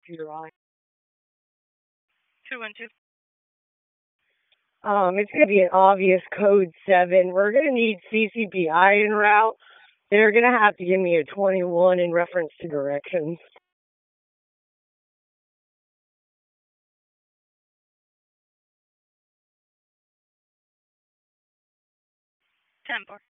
212. 212. It's going to be an obvious code 7. We're going to need CCPI en route. They're going to have to give me a 21 in reference to directions. 10-4.